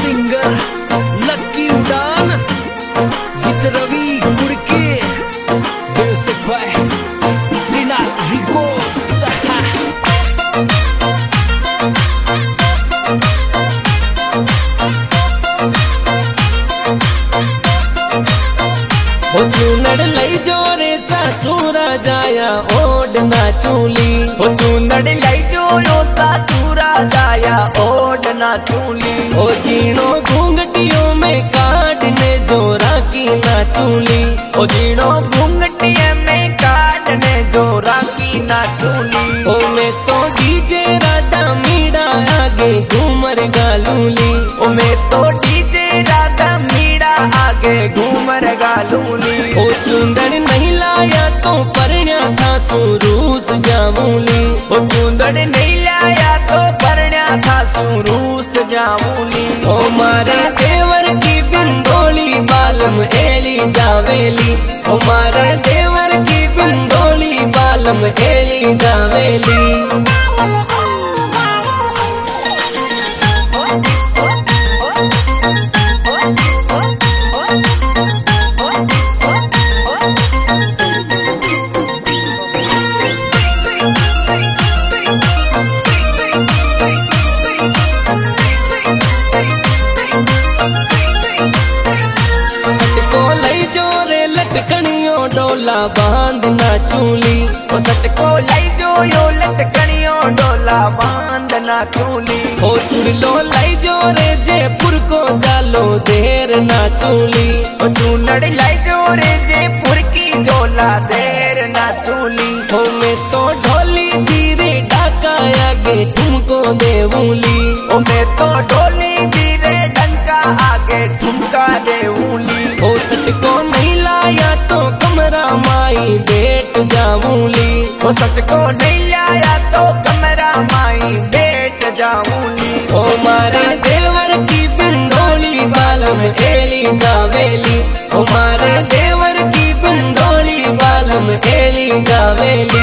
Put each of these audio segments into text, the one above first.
Singer Lucky उड़ान with Ravi Gudke music by Shrinath records. ओ चूनड़ लई जोरे सासूरा जाया ओड ना चूली। ओ चूनड़ लई जोरो सासूरा जाया ओड ना चूली। ओ जीणो घूंघटियों में काटने जोरा की ना चूली। ओ जीणो घूंघटिया में काटने जोरा की ना चूली। ओ मैं तो डीजे राधा मीड़ा आगे घूमर गालूली। ओ मैं तो डीजे राधा मीड़ा आगे घूमर गालूली। ओ चूंदड़ नहीं लाया तो परण्या था सुरूस जामूली। ओ चूंदड़ नहीं लाया तो परण्या था सुरूस जामूली। ओ मारे देवर की बिंदोली बालम एली जावेली। ओ मारे देवर की बिंदोली बालम एली जावेली। लटकनियों डोला बांध ना चूली। ओ सटको लाई जो यो लटकनियों डोला बांध ना चूली। ओ चुड़लो लाई जो रे जयपुर को जालो देर ना चूली। ओ चूनड़ लाई जो रे जयपुर की जोला देर ना चूली। ओ मैं तो ढोली जीरे डाका आगे तुमको देवूली। ओ मैं तो ढोली जीरे डंका आगे ठुमका देवूली। ओ सटको नहीं लाया तो कमरा माई बेट जाऊली। ओ सटको नहीं लाया तो कमरा माई बेट जाऊली। ओ मारे देवर की बिंदोली बालम एली जावेली। ओ मारे देवर की बिंदोली बालम एली जावेली।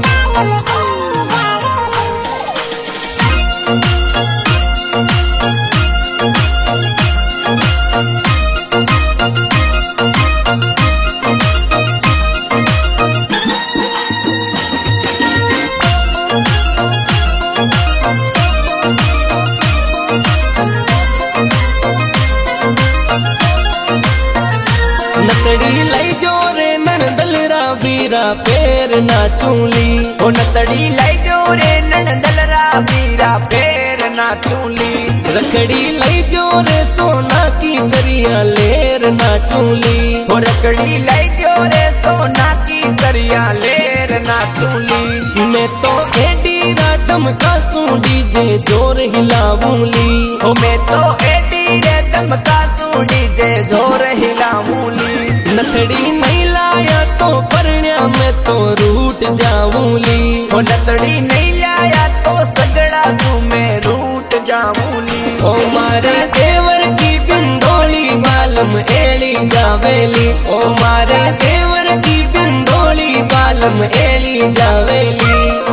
नतड़ी लाई जोरे नंदलरा बीरा पैर ना चूली। ओ नतड़ी लाई जोरे नंदलरा बीरा पैर ना चूली। रखड़ी लाई जोरे सोना की चरिया लेर ना चूली। ओ रखड़ी लाई जोरे सोना की चरिया लेर ना चूली। मैं तो एडी रातम का सू डीजे जोर हिलाऊली। ओ मैं तो एडी रातम का सू डीजे जोर हिलाऊली। नथड़ी नहीं लाया तो परण्या में तो रूट जाऊली। ओ नथड़ी नहीं लाया तो सगड़ा सू में रूट जाऊली। ओ मारे देवर की बिंदोली बालम एली जावेली। ओ मारे देवर की बिंदोली बालम एली जावेली।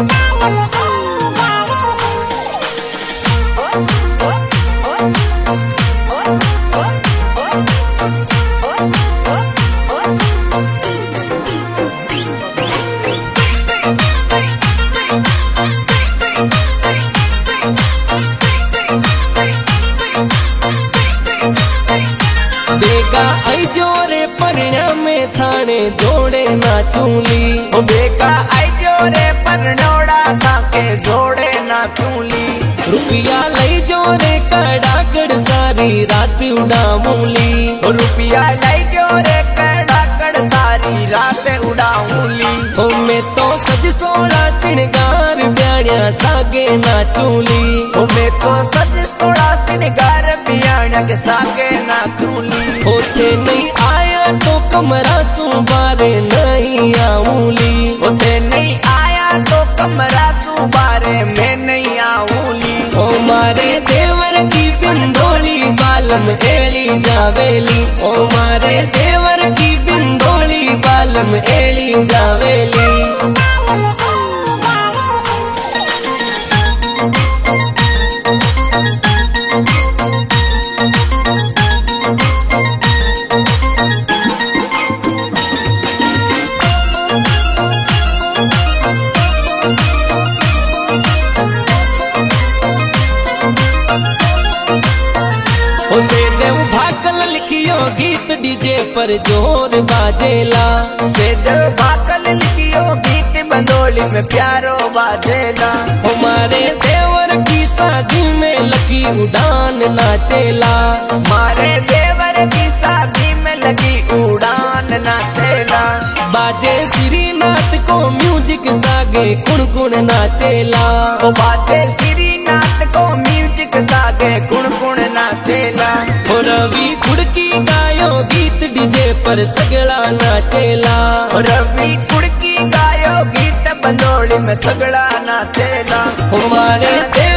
बेगा आई जोरे परण्या में थाने जोड़े ना चूली। ओ बेगा आई जोरे परनोड़ा था के जोड़े ना चूली। रुपया लई जोरे कड़ाकड़ सारी रात उड़ाऊली। ओ रुपया लाई जोरे कड़ाकड़ सारी रात उड़ाऊली। ओ मैं तो सज सोड़ा सिंगार ब्याणिया सागे ना चूली। ओ मैं तो सज सोड़ा सिंगार ब्याणिया के सागे ना चूली। ओथे नहीं आया तो कमरा सुबारे नहीं आऊली। ओथे नहीं आया तो कमरा सुबारे में नहीं आऊली। ओ मारे देवर की बिंदोली बालम एली जावेली। ओ मारे देवर की बिंदोली बालम एली जावेली। उसे देव भाकल लिखियो गीत डीजे पर जोर बाजेला। से देव भाकल लिखियो गीत बंदोली में प्यारो बाजेला। हमारे देवर की शादी में लगी उड़ान नाचेला। मारे देवर की शादी में लगी उड़ान नाचेला। बाजे श्रीनाथ को म्यूजिक सागे कुण कुण नाचेला। ओ बाजे श्रीनाथ को म्यूजिक सागे कुण कुण नाचेला। हो रवि कुड़की गायो गीत डीजे पर सगड़ा नाचेला। रवि कुड़की गायो गीत बंदोली में सगड़ा नाचेला। हमारे